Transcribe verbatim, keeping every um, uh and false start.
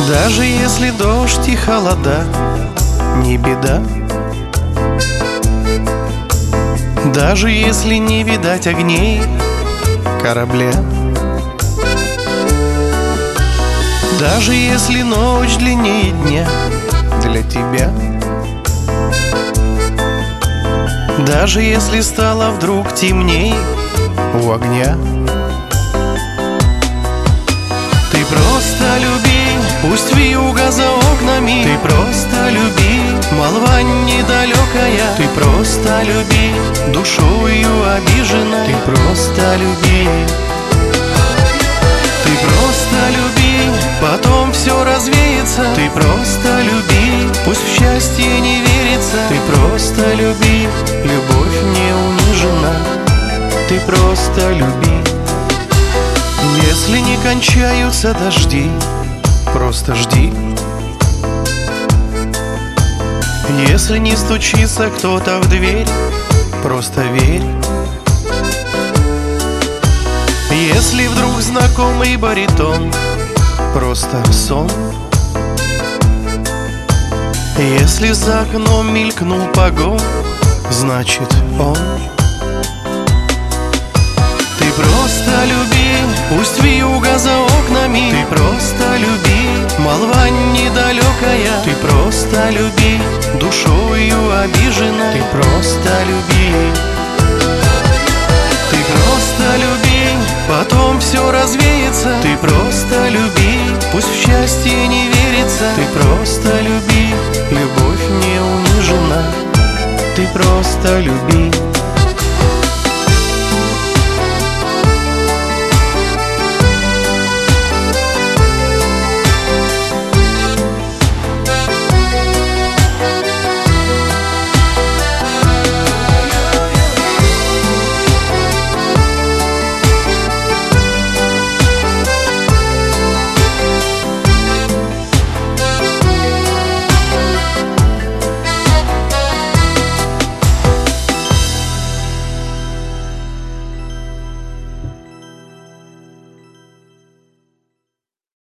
Даже если дождь и холода, не беда. Даже если не видать огней корабля. Даже если ночь длиннее дня для тебя. Даже если стало вдруг темней у огня. Ты просто люби, пусть вьюга за окнами. Ты просто люби, молва недалекая. Ты просто люби, душою обижена. Ты просто люби. Ты просто люби, потом все развеется. Ты просто люби, пусть в счастье не верится. Ты просто люби, любовь не унижена. Ты просто люби. Если не кончаются дожди, просто жди. Если не стучится кто-то в дверь, просто верь. Если вдруг знакомый баритон, просто сон. Если за окном мелькнул погон, значит он. Ты просто люби, пусть вьюга за окнами. Ты просто люби, молва недалекая. Ты просто люби, душою обижена. Ты просто люби. Ты просто люби, потом все развеется. Ты просто люби, пусть в счастье не верится. Ты просто люби, любовь не унижена. Ты просто люби.